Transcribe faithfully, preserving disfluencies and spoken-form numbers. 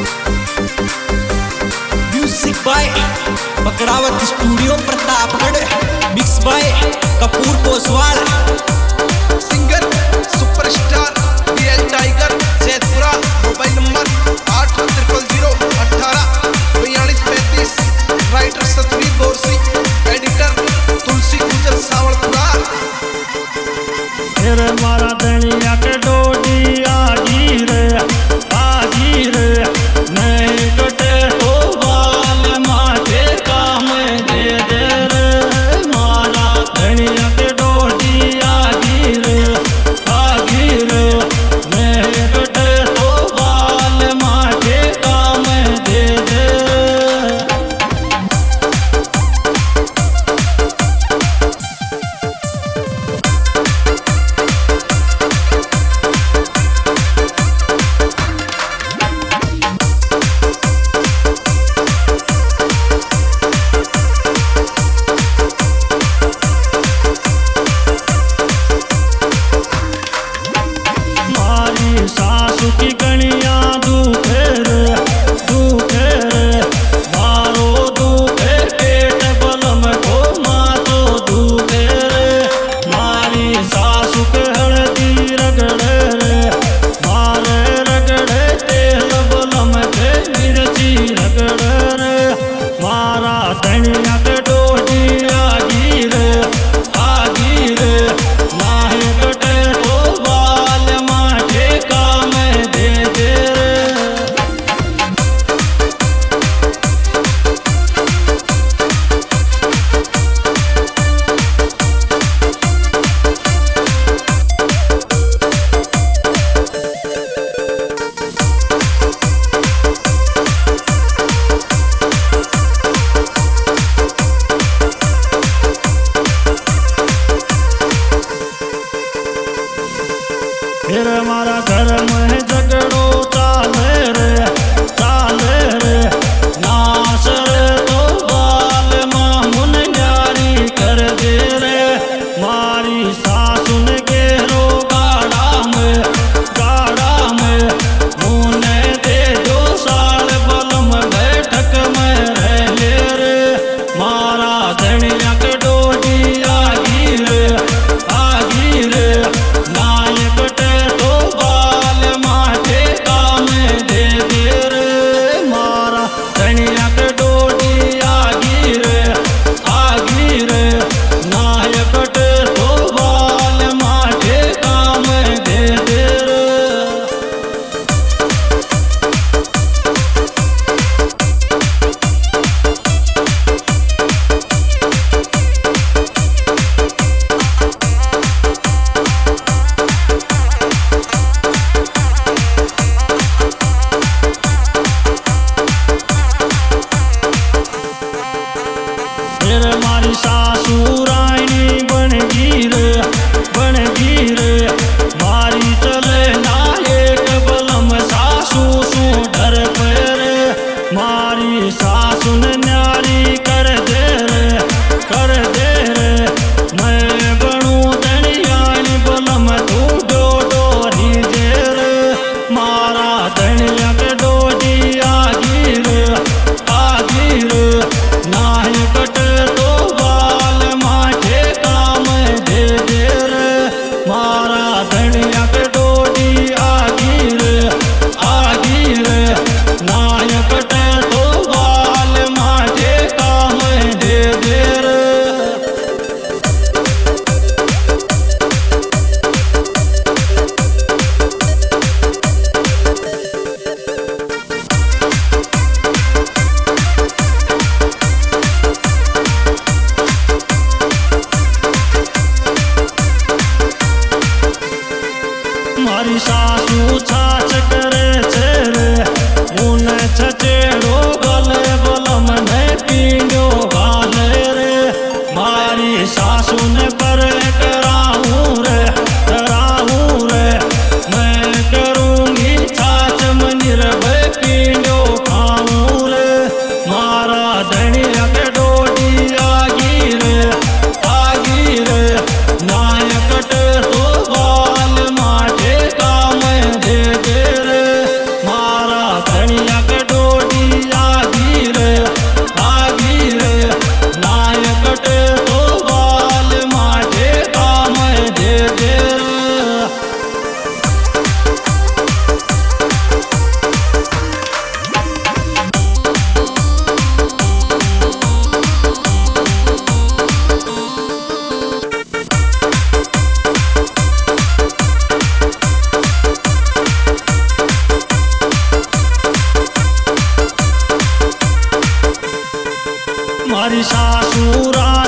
Music by Bakrawat studio Pratapgarh, mix by Kapoor Poswal. Singer superstar DL tiger Jaitpura. Mobile number आठ triple zero अठारह बयालीस पैंतीस। Writer Satveer Borsi, editor Tulsi Gujar Sawalpura. फिर मारा धनिया के डोडी आगी रे आगी रे, नहीं कटे तो बाल माथे काम दे दे रे। मारा धनिया के डोडी आगी रे आगी रे, नहीं कटे तो बाल माथे काम दे दे। सासु की गणिया दुखे रे दुखे रे, मारो दुखे पेट बलम को मातो दुखे रे। मारी सासु के हल्दी रगड़े रे, मारे रगड़े तेल बलम के मिर्ची रगड़े रे। मारा धनिया के डोडी आगी रे आगी रे, नाहे कटे तो बाल माथे काम दे दे रे। फिर हमारा घर में झगड़ो चाले रे चाले रे, नाश रे तो बाल मामुन न्यारी कर दे रे। मारी सासुन गेरो गाड़ा में गाड़ा में, मुने दे दो साल बलम बैठक में रह ले रे। मारा धनिया के डोडी आगी रे आगी रे, नायक तो बाल माथे काम दे दे रे। मारा धनिया के डोडी आगी रे आगी रे, नायक तो बाल माथे काम दे दे रे। फिर मारी सासू रानी बन गी रे बन गी रे, मारी चले ना एक बलम सासू सू डर पे रे। मारी सासू ने न्यारी कर दे रे कर दे रे, मैं बनू धनियानी बलम तू डो डोरी दे रे। मारा धनिया के डोडी आगी रे आगी रे, नाहे कटे तो बाल माथे काम दे दे रे। मारा धनिया के डोडी आगी रे आगी रे, नाहे कटे तो बाल माथे काम दे दे रे। मारी सासू छाछ करे छे रे, मुने छचे મારી સાસુ રાણી